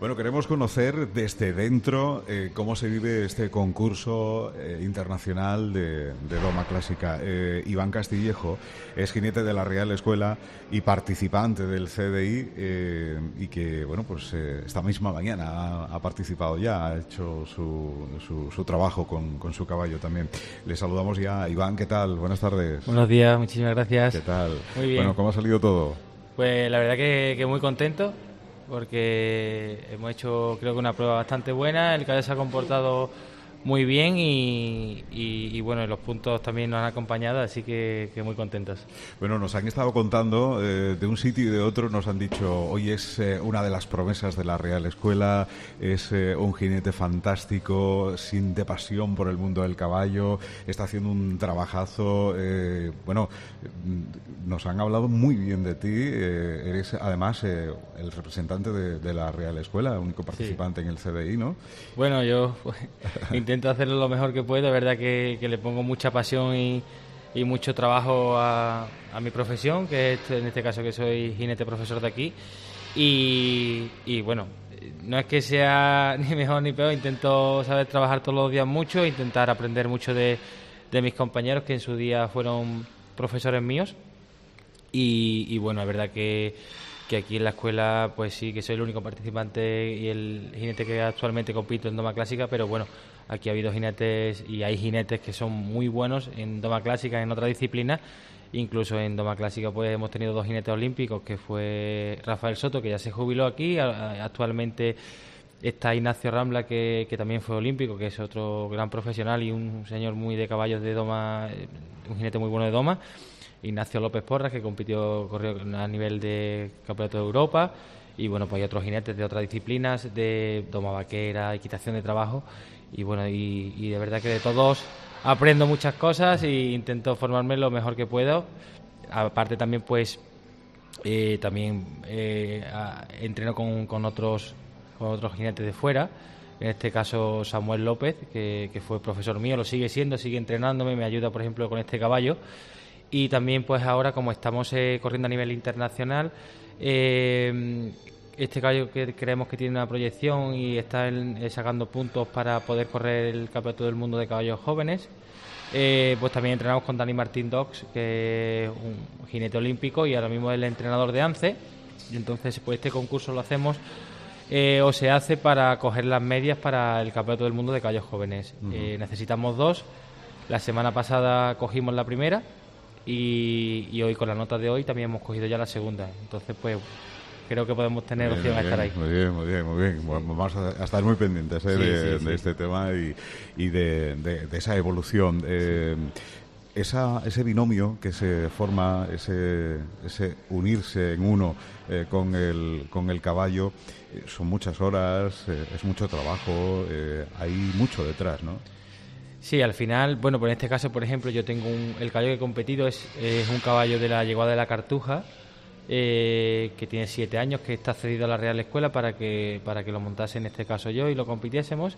Bueno, queremos conocer desde dentro cómo se vive este concurso internacional de Doma Clásica. Iván Castillejo es jinete de la Real Escuela y participante del CDI y que, bueno, pues esta misma mañana ha participado ya, ha hecho su trabajo con su caballo también. Le saludamos ya. Iván, ¿qué tal? Buenas tardes. Buenos días, muchísimas gracias. ¿Qué tal? Muy bien. Bueno, ¿cómo ha salido todo? Pues la verdad que muy contento, porque hemos hecho, creo que una prueba bastante buena. El caballo se ha comportado muy bien y bueno, los puntos también nos han acompañado, así que muy contentos. Bueno, nos han estado contando de un sitio y de otro, nos han dicho, hoy es una de las promesas de la Real Escuela, es un jinete fantástico, de pasión por el mundo del caballo, está haciendo un trabajazo, bueno, nos han hablado muy bien de ti, eres además el representante de la Real Escuela, único participante en el CDI, ¿no? Bueno, yo pues, intento hacerlo lo mejor que puedo, verdad que le pongo mucha pasión y mucho trabajo a mi profesión, que es en este caso que soy jinete profesor de aquí, y bueno, no es que sea ni mejor ni peor, intento saber trabajar todos los días mucho, intentar aprender mucho de mis compañeros que en su día fueron profesores míos, y bueno, es verdad que aquí en la escuela pues sí que soy el único participante y el jinete que actualmente compito en Doma Clásica, pero bueno, aquí ha habido jinetes y hay jinetes que son muy buenos en Doma Clásica, en otra disciplina. Incluso en Doma Clásica pues hemos tenido 2 jinetes olímpicos, que fue Rafael Soto, que ya se jubiló aquí, actualmente está Ignacio Rambla, que también fue olímpico, que es otro gran profesional y un señor muy de caballos de Doma, un jinete muy bueno de Doma. Ignacio López Porras, que corrió a nivel de Campeonato de Europa, y bueno, pues hay otros jinetes de otras disciplinas, de doma vaquera, equitación de trabajo, y bueno, y de verdad que de todos aprendo muchas cosas e intento formarme lo mejor que puedo. Aparte también pues entreno con otros jinetes de fuera, en este caso Samuel López, que fue profesor mío, lo sigue siendo, sigue entrenándome, me ayuda por ejemplo con este caballo. Y también pues ahora, como estamos corriendo a nivel internacional, este caballo que creemos que tiene una proyección y está sacando puntos para poder correr el Campeonato del Mundo de Caballos Jóvenes, pues también entrenamos con Dani Martín Docs, que es un jinete olímpico y ahora mismo es el entrenador de ANCE. Y entonces pues este concurso lo hacemos o se hace para coger las medias para el Campeonato del Mundo de Caballos Jóvenes. Necesitamos 2. La semana pasada cogimos la primera. Y hoy, con la nota de hoy, también hemos cogido ya la segunda. Entonces, pues, creo que podemos tener opción a estar ahí. Muy bien. Bueno, vamos a estar muy pendientes de este tema y de esa evolución. Ese binomio que se forma, ese unirse en uno con el caballo, son muchas horas, es mucho trabajo, hay mucho detrás, ¿no? Sí, al final, bueno, pues en este caso, por ejemplo, yo tengo el caballo que he competido es un caballo de la Yeguada de la Cartuja, que tiene 7 años, que está cedido a la Real Escuela para que lo montase en este caso yo y lo compitiésemos.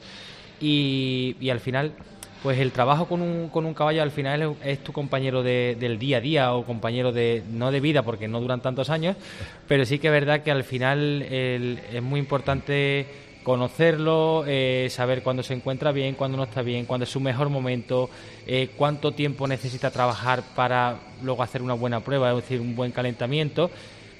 Y al final, pues el trabajo con un caballo al final es tu compañero del día a día, o compañero no de vida, porque no duran tantos años, pero sí que es verdad que al final es muy importante conocerlo, saber cuándo se encuentra bien, cuándo no está bien, cuándo es su mejor momento, cuánto tiempo necesita trabajar para luego hacer una buena prueba, es decir, un buen calentamiento.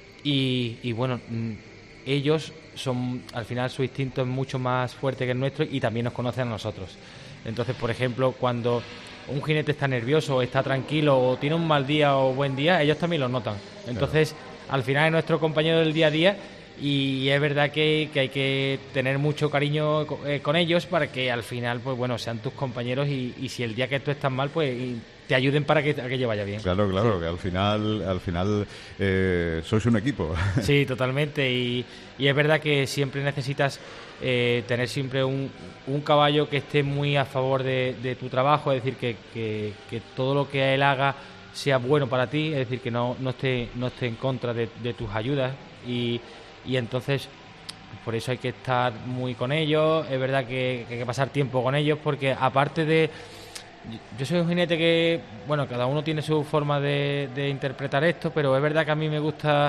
Y bueno, ellos son, al final su instinto es mucho más fuerte que el nuestro y también nos conocen a nosotros. Entonces, por ejemplo, cuando un jinete está nervioso, o está tranquilo, o tiene un mal día o buen día, ellos también lo notan. Entonces, al final es nuestro compañero del día a día. Y es verdad que hay que tener mucho cariño con ellos para que al final, pues bueno, sean tus compañeros y si el día que tú estás mal, pues te ayuden para que aquello vaya bien. Claro, sí. Que al final sois un equipo. Sí, totalmente. Y es verdad que siempre necesitas tener siempre un caballo que esté muy a favor de tu trabajo, es decir, que todo lo que él haga sea bueno para ti, es decir, que no esté en contra de tus ayudas. Y entonces, por eso hay que estar muy con ellos. Es verdad que hay que pasar tiempo con ellos, porque aparte de... Yo soy un jinete que, bueno, cada uno tiene su forma de interpretar esto, pero es verdad que a mí me gusta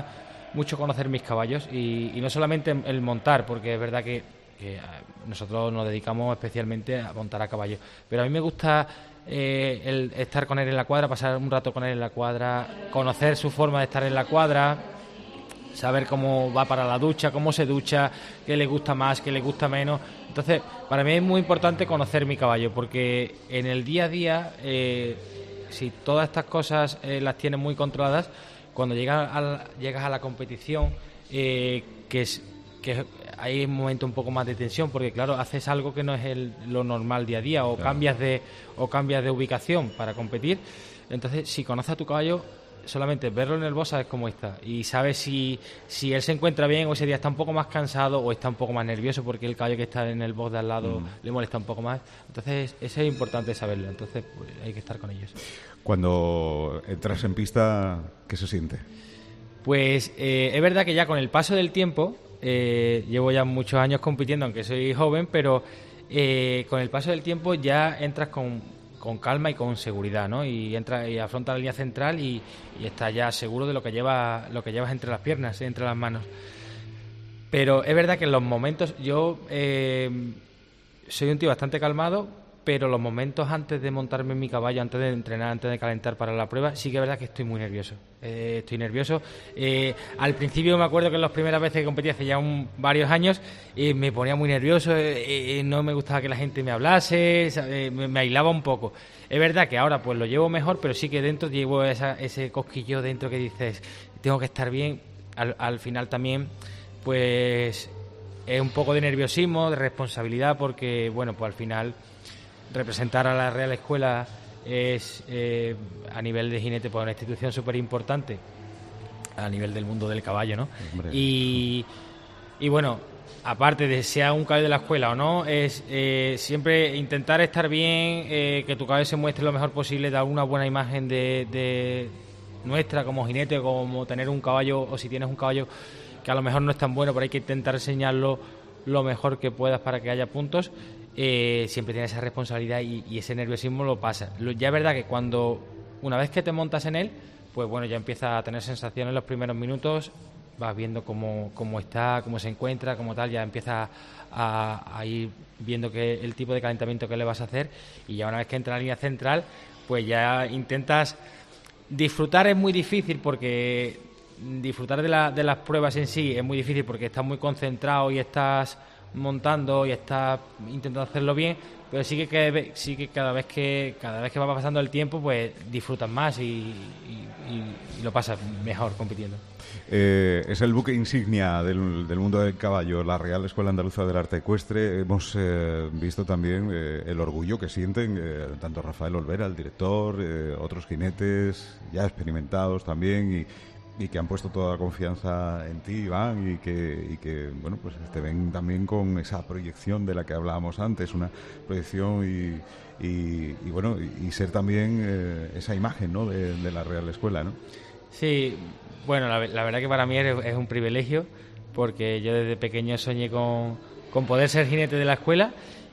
mucho conocer mis caballos y no solamente el montar, porque es verdad que nosotros nos dedicamos especialmente a montar a caballo, pero a mí me gusta el estar con él en la cuadra, pasar un rato con él en la cuadra, conocer su forma de estar en la cuadra, saber cómo va para la ducha, cómo se ducha, qué le gusta más, qué le gusta menos. Entonces, para mí es muy importante conocer mi caballo, porque en el día a día, si todas estas cosas las tienes muy controladas, cuando llegas a la competición, que hay un momento un poco más de tensión, porque claro, haces algo que no es lo normal día a día, o claro, cambias de ubicación para competir. Entonces, si conoces a tu caballo, solamente verlo en el box sabes cómo está y sabes si él se encuentra bien o ese día está un poco más cansado o está un poco más nervioso porque el caballo que está en el box de al lado le molesta un poco más. Entonces, eso es importante saberlo. Entonces, pues, hay que estar con ellos. Cuando entras en pista, ¿qué se siente? Pues es verdad que ya con el paso del tiempo, llevo ya muchos años compitiendo, aunque soy joven, pero con el paso del tiempo ya entras con calma y con seguridad, ¿no? Y entras y afrontas la línea central y estás ya seguro de lo que llevas entre las piernas, entre las manos. Pero es verdad que en los momentos, yo soy un tío bastante calmado, pero los momentos antes de montarme en mi caballo, antes de entrenar, antes de calentar para la prueba, sí que es verdad que estoy muy nervioso. Al principio me acuerdo que en las primeras veces que competí hace ya varios años, me ponía muy nervioso, no me gustaba que la gente me hablase, me aislaba un poco. Es verdad que ahora pues lo llevo mejor, pero sí que dentro llevo ese cosquillo dentro que dices, tengo que estar bien. Al final también, pues es un poco de nerviosismo, de responsabilidad, porque bueno, pues al final representar a la Real Escuela es a nivel de jinete pues una institución súper importante a nivel del mundo del caballo, ¿no? Y bueno, aparte de sea un caballo de la escuela o no, es siempre intentar estar bien, que tu caballo se muestre lo mejor posible, dar una buena imagen de nuestra como jinete, como tener un caballo, o si tienes un caballo que a lo mejor no es tan bueno, pero hay que intentar enseñarlo lo mejor que puedas para que haya puntos. Siempre tienes esa responsabilidad y ese nerviosismo lo pasa. Ya es verdad que una vez que te montas en él, pues bueno, ya empiezas a tener sensaciones en los primeros minutos, vas viendo cómo está, cómo se encuentra, cómo tal, ya empiezas a ir viendo el tipo de calentamiento que le vas a hacer, y ya una vez que entra en la línea central, pues ya intentas disfrutar. Es muy difícil porque disfrutar de las pruebas en sí es muy difícil porque estás muy concentrado y estás montando y estás intentando hacerlo bien, pero sí que cada vez que va pasando el tiempo, pues disfrutas más y lo pasas mejor compitiendo. Es el buque insignia del mundo del caballo, la Real Escuela Andaluza del Arte Ecuestre. Hemos visto también el orgullo que sienten tanto Rafael Olvera, el director, otros jinetes ya experimentados también y que han puesto toda la confianza en ti, Iván, y que bueno, pues te ven también con esa proyección de la que hablábamos antes, una proyección y bueno, y ser también esa imagen, ¿no?, de la Real Escuela, ¿no? Sí, bueno, la verdad que para mí es un privilegio, porque yo desde pequeño soñé con poder ser jinete de la escuela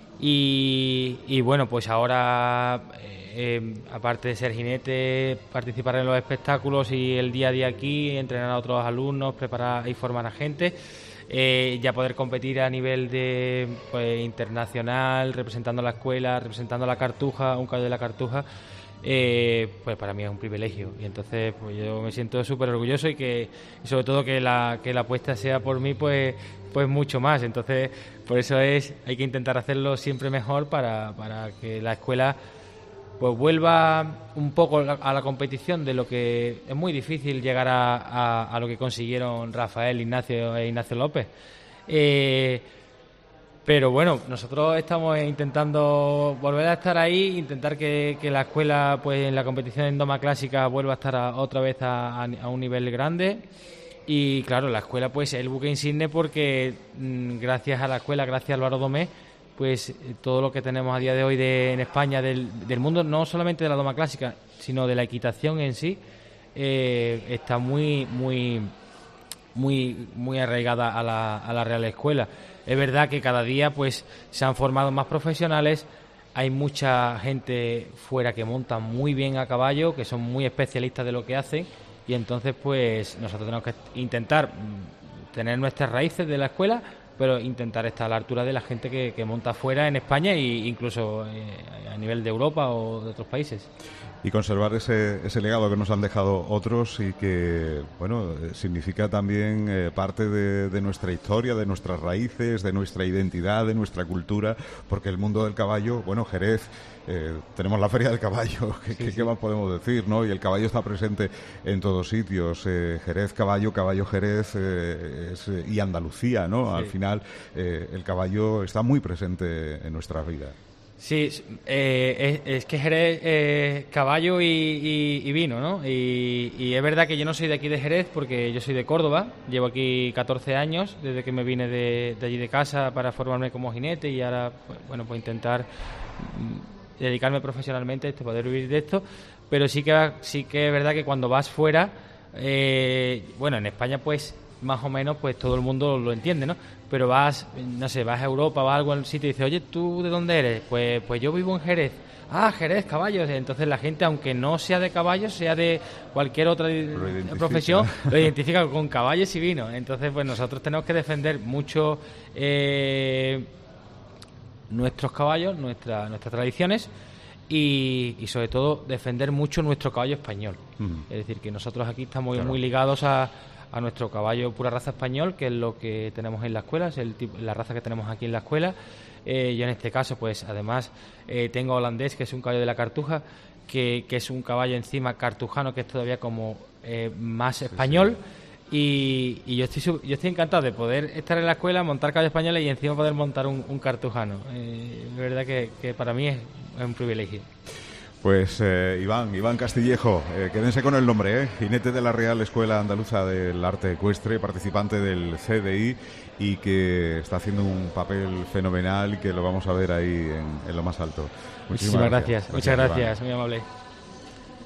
y bueno, pues ahora aparte de ser jinete, participar en los espectáculos y el día a día aquí, entrenar a otros alumnos, preparar y formar a gente, ya poder competir a nivel de internacional, representando a la escuela, representando a la Cartuja, un caballo de la Cartuja, pues para mí es un privilegio, y entonces pues yo me siento súper orgulloso y sobre todo que la apuesta sea por mí, pues mucho más. Entonces por eso hay que intentar hacerlo siempre mejor para que la escuela pues vuelva un poco a la competición, de lo que es muy difícil llegar a lo que consiguieron Rafael, Ignacio e Ignacio López. Pero bueno, nosotros estamos intentando volver a estar ahí, intentar que la escuela, pues en la competición en doma clásica, vuelva a estar otra vez a un nivel grande. Y claro, la escuela pues es el buque insigne, porque gracias a la escuela, gracias a Álvaro Domé, pues todo lo que tenemos a día de hoy en España, del mundo, no solamente de la doma clásica, sino de la equitación en sí, está muy arraigada a la Real Escuela. Es verdad que cada día pues se han formado más profesionales, hay mucha gente fuera que monta muy bien a caballo, que son muy especialistas de lo que hacen, y entonces pues nosotros tenemos que intentar tener nuestras raíces de la escuela, pero intentar estar a la altura de la gente que monta fuera en España e incluso a nivel de Europa o de otros países. Y conservar ese legado que nos han dejado otros y que, bueno, significa también parte de nuestra historia, de nuestras raíces, de nuestra identidad, de nuestra cultura, porque el mundo del caballo, bueno, Jerez, tenemos la Feria del Caballo, ¿qué más podemos decir, no? Y el caballo está presente en todos sitios, Jerez, caballo Jerez y Andalucía, ¿no? Sí. Al final, el caballo está muy presente en nuestras vidas. Sí, es que Jerez caballo y vino, ¿no? Y es verdad que yo no soy de aquí de Jerez porque yo soy de Córdoba, llevo aquí 14 años desde que me vine de allí de casa para formarme como jinete y ahora, pues intentar dedicarme profesionalmente a esto, poder vivir de esto, pero sí que es verdad que cuando vas fuera, en España pues más o menos pues todo el mundo lo entiende, ¿no? Pero vas a Europa, vas a algún sitio y dices, oye, ¿tú de dónde eres? Pues yo vivo en Jerez. Ah, Jerez, caballos. Entonces la gente, aunque no sea de caballos, sea de cualquier otra profesión, lo identifica con caballos y vino. Entonces, pues nosotros tenemos que defender mucho nuestros caballos, nuestras tradiciones y sobre todo defender mucho nuestro caballo español. Es decir, que nosotros aquí estamos muy ligados a nuestro caballo pura raza español, que es lo que tenemos en la escuela, es la raza que tenemos aquí en la escuela. Yo en este caso, pues además tengo holandés, que es un caballo de la Cartuja, que es un caballo encima cartujano, que es todavía como más español. Sí. Y yo estoy encantado de poder estar en la escuela, montar caballos españoles y encima poder montar un cartujano. De verdad que para mí es un privilegio. Pues Iván Castillejo, quédense con el nombre, jinete de la Real Escuela Andaluza del Arte Ecuestre, participante del CDI y que está haciendo un papel fenomenal y que lo vamos a ver ahí en lo más alto. Muchísimas gracias. Muchas gracias, muy amable.